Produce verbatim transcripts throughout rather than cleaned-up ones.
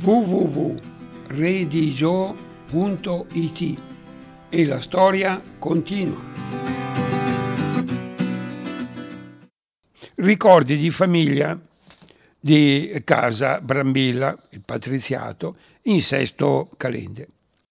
w w w punto redigio punto i t e la storia continua. Ricordi di famiglia di casa Brambilla, il patriziato, in Sesto Calende.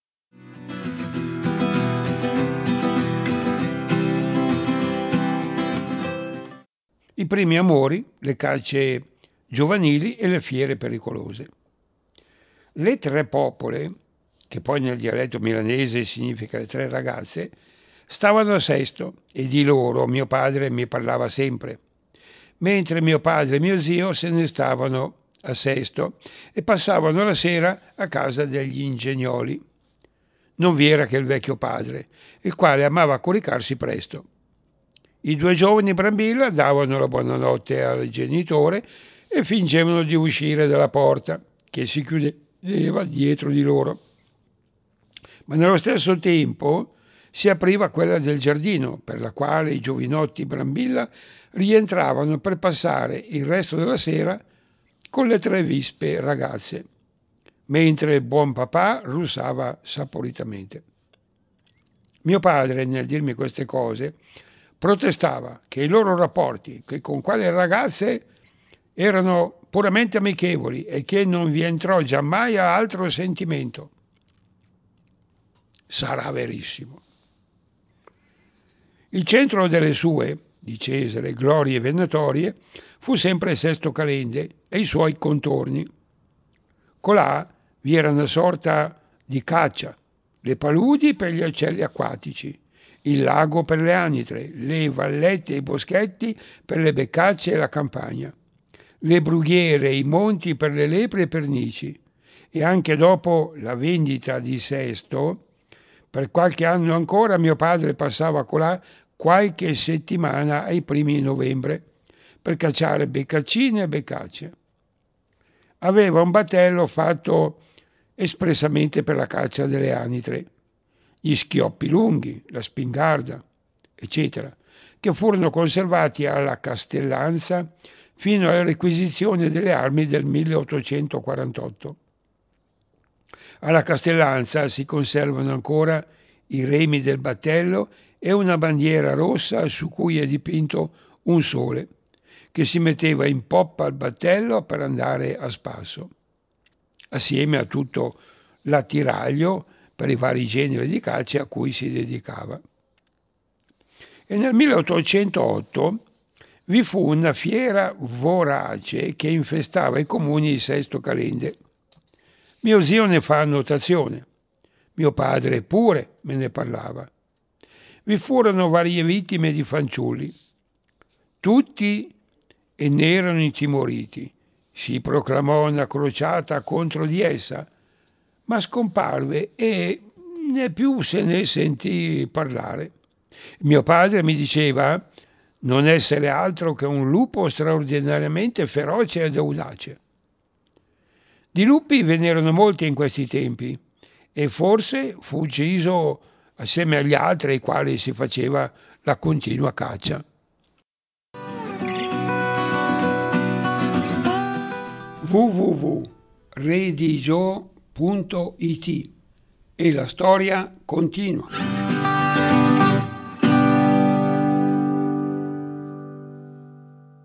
I primi amori, le cacce giovanili e le fiere pericolose. Le tre popole, che poi nel dialetto milanese significa le tre ragazze, stavano a Sesto e di loro mio padre mi parlava sempre, mentre mio padre e mio zio se ne stavano a Sesto e passavano la sera a casa degli Ingegnoli. Non vi era che il vecchio padre, il quale amava coricarsi presto. I due giovani Brambilla davano la buonanotte al genitore e fingevano di uscire dalla porta, che si chiudeva dietro di loro. Ma nello stesso tempo si apriva quella del giardino, per la quale i giovinotti Brambilla rientravano per passare il resto della sera con le tre vispe ragazze, mentre il buon papà russava saporitamente. Mio padre, nel dirmi queste cose, protestava che i loro rapporti che con quelle ragazze erano puramente amichevoli e che non vi entrò giammai a altro sentimento. Sarà verissimo. Il centro delle sue, di Cesare, glorie venatorie, fu sempre Sesto Calende e i suoi contorni. Colà vi era una sorta di caccia, le paludi per gli uccelli acquatici, il lago per le anitre, le vallette e i boschetti per le beccacce e la campagna, le brughiere e i monti per le lepri e pernici, e anche dopo la vendita di Sesto, per qualche anno ancora mio padre passava colà qualche settimana ai primi di novembre per cacciare beccaccine e beccacce. Aveva un battello fatto espressamente per la caccia delle anitre, gli schioppi lunghi, la spingarda, eccetera, che furono conservati alla Castellanza fino alla requisizione delle armi del milleottocentoquarantotto. Alla Castellanza si conservano ancora i remi del battello e una bandiera rossa su cui è dipinto un sole, che si metteva in poppa al battello per andare a spasso, assieme a tutto l'attiraglio per i vari generi di caccia a cui si dedicava. E nel milleottocentootto vi fu una fiera vorace che infestava i comuni di Sesto Calende. Mio zio ne fa annotazione, mio padre pure me ne parlava. Vi furono varie vittime di fanciulli, tutti e ne erano intimoriti. Si proclamò una crociata contro di essa, ma scomparve e né più se ne sentì parlare. Mio padre mi diceva non essere altro che un lupo straordinariamente feroce ed audace. Di lupi ve n'erano molti in questi tempi e forse fu ucciso assieme agli altri ai quali si faceva la continua caccia. w w w punto redigio punto i t e la storia continua.